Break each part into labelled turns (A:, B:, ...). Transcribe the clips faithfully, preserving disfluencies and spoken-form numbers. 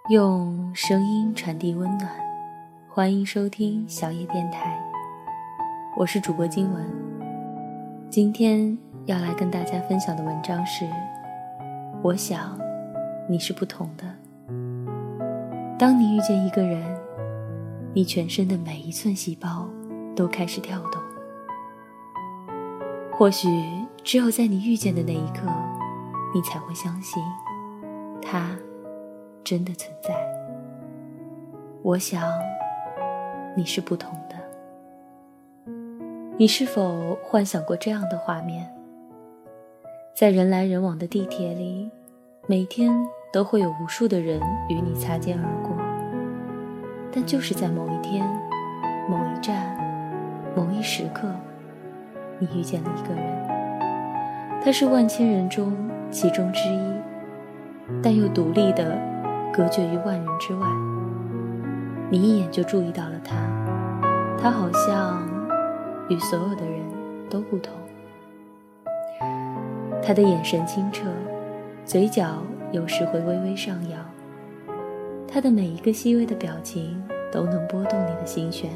A: 用声音传递温暖，欢迎收听小野电台，我是主播金文。今天要来跟大家分享的文章是我想你是不同的。当你遇见一个人，你全身的每一寸细胞都开始跳动。或许只有在你遇见的那一刻，你才会相信他真的存在。我想你是不同的。你是否幻想过这样的画面？在人来人往的地铁里，每天都会有无数的人与你擦肩而过，但就是在某一天、某一站、某一时刻，你遇见了一个人，他是万千人中其中之一，但又独立的隔绝于万人之外。你一眼就注意到了他，他好像与所有的人都不同。他的眼神清澈，嘴角有时会微微上扬，他的每一个细微的表情都能拨动你的心弦。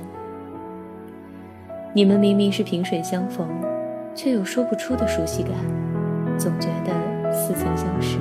A: 你们明明是萍水相逢，却有说不出的熟悉感，总觉得似曾相识。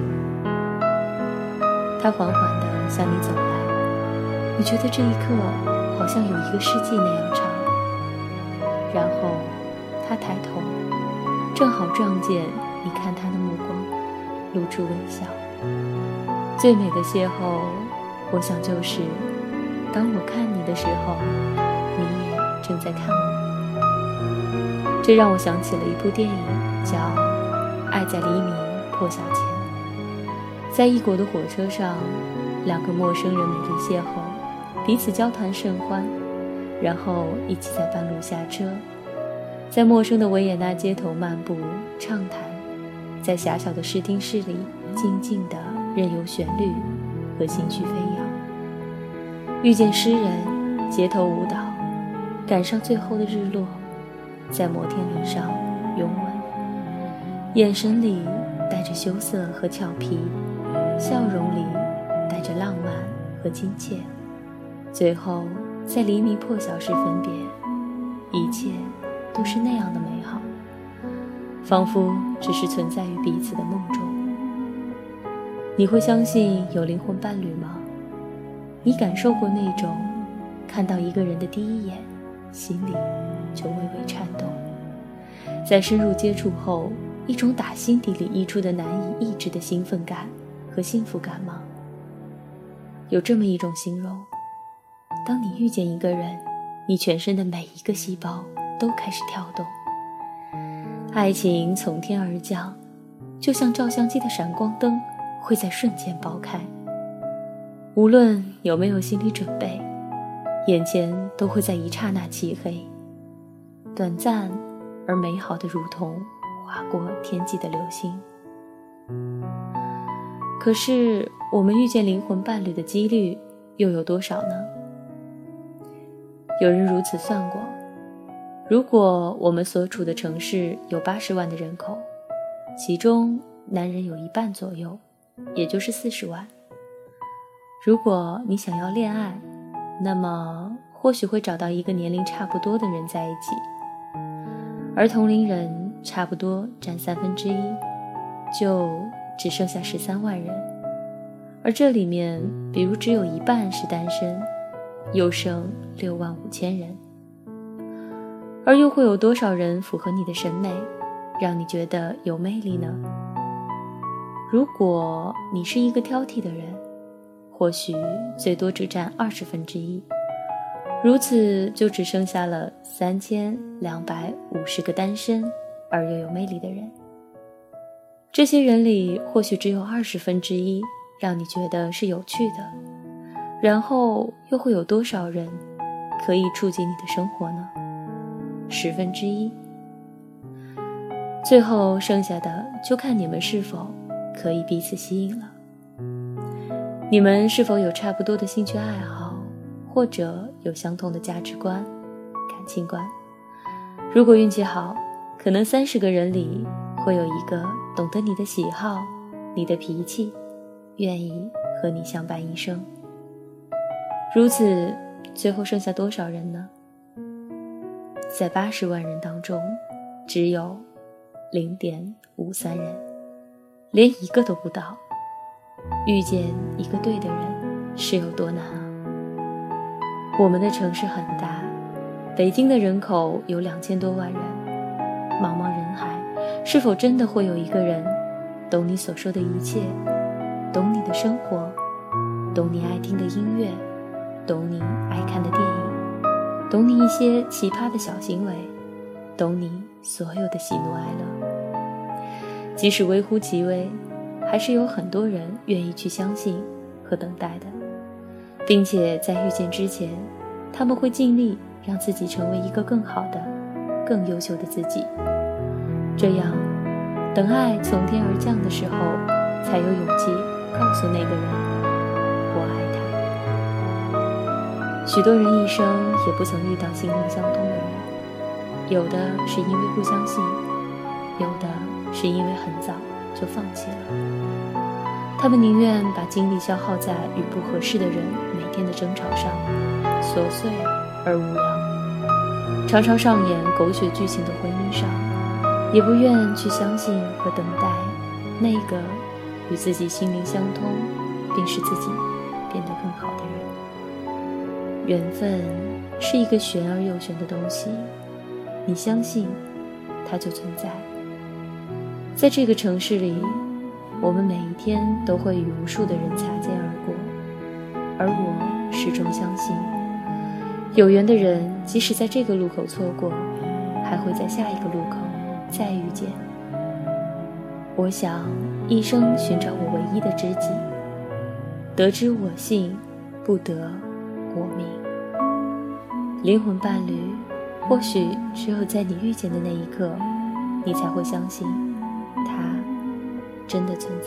A: 他缓缓地向你走来，你觉得这一刻好像有一个世纪那样长。然后他抬头，正好撞见你看他的目光，露出微笑。最美的邂逅，我想就是当我看你的时候，你也正在看我。这让我想起了一部电影，叫《爱在黎明破晓前》。在异国的火车上，两个陌生人美丽邂逅，彼此交谈甚欢，然后一起在半路下车，在陌生的维也纳街头漫步畅谈，在狭小的视听室里静静地任由旋律和情绪飞扬。遇见诗人，街头舞蹈，赶上最后的日落，在摩天轮上拥吻，眼神里带着羞涩和俏皮，笑容里带着浪漫和亲切，最后在黎明破晓时分别，一切都是那样的美好，仿佛只是存在于彼此的梦中。你会相信有灵魂伴侣吗？你感受过那种看到一个人的第一眼，心里就微微颤动，在深入接触后，一种打心底里溢出的难以抑制的兴奋感和幸福感吗？有这么一种形容，当你遇见一个人，你全身的每一个细胞都开始跳动。爱情从天而降，就像照相机的闪光灯，会在瞬间爆开。无论有没有心理准备，眼前都会在一刹那漆黑，短暂而美好的如同划过天际的流星。可是我们遇见灵魂伴侣的几率又有多少呢？有人如此算过，如果我们所处的城市有八十万的人口，其中男人有一半左右，也就是四十万。如果你想要恋爱，那么或许会找到一个年龄差不多的人在一起，而同龄人差不多占三分之一，就只剩下十三万人。而这里面，比如只有一半是单身，又剩六万五千人。而又会有多少人符合你的审美，让你觉得有魅力呢？如果你是一个挑剔的人，或许最多只占二十分之一，如此就只剩下了三千两百五十个单身而又有魅力的人。这些人里，或许只有二十分之一让你觉得是有趣的，然后又会有多少人可以触及你的生活呢？十分之一。最后剩下的就看你们是否可以彼此吸引了。你们是否有差不多的兴趣爱好，或者有相同的价值观、感情观？如果运气好，可能三十个人里会有一个懂得你的喜好、你的脾气，愿意和你相伴一生。 如此，最后剩下多少人呢？在八十万人当中，只有 零点五三 人，连一个都不到。遇见一个对的人是有多难啊！我们的城市很大，北京的人口有两千多万人，茫茫人海，是否真的会有一个人懂你所说的一切，懂你的生活，懂你爱听的音乐，懂你爱看的电影，懂你一些奇葩的小行为，懂你所有的喜怒哀乐？即使微乎其微，还是有很多人愿意去相信和等待的，并且在遇见之前，他们会尽力让自己成为一个更好的、更优秀的自己。这样，等爱从天而降的时候，才有勇气告诉那个人，我爱他。许多人一生也不曾遇到心灵相通的人，有的是因为不相信，有的是因为很早就放弃了。他们宁愿把精力消耗在与不合适的人每天的争吵上，琐碎而无聊，常常上演狗血剧情的婚姻上，也不愿去相信和等待那个与自己心灵相通并使自己变得更好的人。缘分是一个玄而又玄的东西，你相信它就存在。在这个城市里，我们每一天都会与无数的人擦肩而过，而我始终相信，有缘的人即使在这个路口错过，还会在下一个路口再遇见。我想一生寻找我唯一的知己，得之我幸，不得我命。灵魂伴侣，或许只有在你遇见的那一刻，你才会相信它真的存在。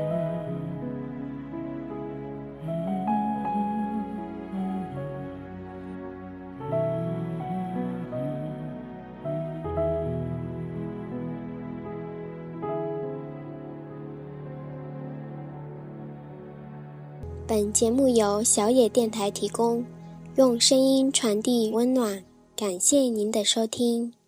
B: 本节目由小野电台提供，用声音传递温暖，感谢您的收听。